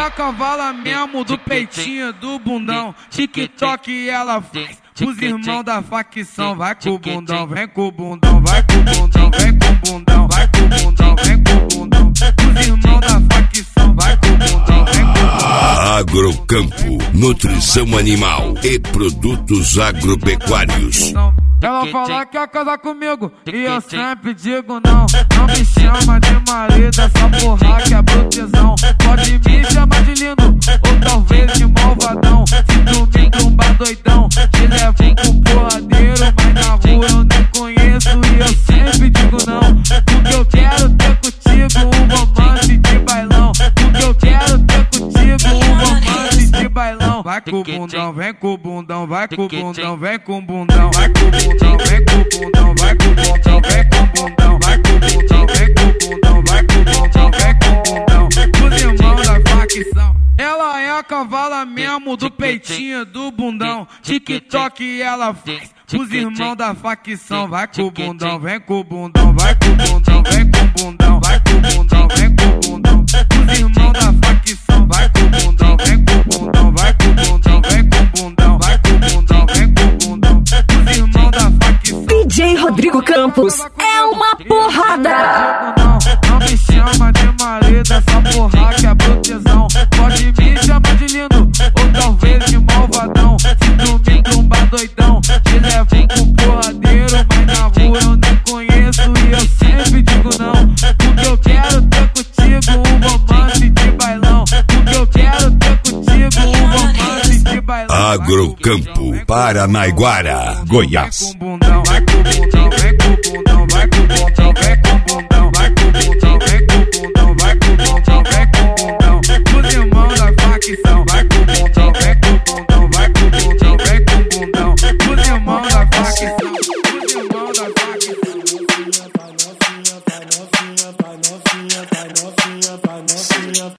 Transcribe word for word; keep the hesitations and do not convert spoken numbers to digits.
é cavala mesmo do peitinho, do bundão. TikTok ela faz os irmãos da facção. Vai com o bundão, vem com o bundão, vai com o bundão, vem com o bundão, vai com o bundão, vem com o bundão. Os irmãos da facção, vai com o bundão, vem com o bundão. Agrocampo, nutrição animal e produtos agropecuários. Ela fala que quer casar comigo e eu sempre digo não. Não me chama de marido, essa porra que é brutezão. Pode me chamar de lindo ou talvez de malvadão. Se tu me trombar doidão, te levo pro porradeiro. Mas na rua eu nem conheço e eu sempre digo não. Porque eu quero ter contigo um romance de bailão. Porque eu quero ter contigo um romance de bailão. Vai com o bundão, vem com o bundão, vai com o bundão, vem com o bundão, vai com o bundão, vem com o bundão, vai com o bundão, vem com o bundão, vai com o bundão, vem com o bundão, vai com o bundão, vem com o bundão. Os irmãos da facção. Ela é a cavala mesmo do peitinho, do bundão. TikTok ela faz os irmãos da facção. Vai com o bundão, vem com o bundão, vai com o bundão, vem com o bundão, vai com o bundão, vem com o bundão. Os irmãos da facção. Vai com o bundão, vem com o bundão, vai com o bundão, vem com o bundão, vai com o bundão, vem com o bundão. Os irmãos da facção. D J Rodrigo Campos é uma porrada. Não, não me chama de marido, essa porra que é brutezão. Pode me chamar de lindo ou talvez de malvadão. Se tu me trombar doidão, te levo pro porradeiro. Mas na rua eu nem conheço e eu sempre digo não. Porque eu quero ter contigo um romance de bailão. Porque eu quero ter contigo um romance de bailão. Agrocampo, Paranaiguara, Goiás. Vai com o bundão, vai com o bundão.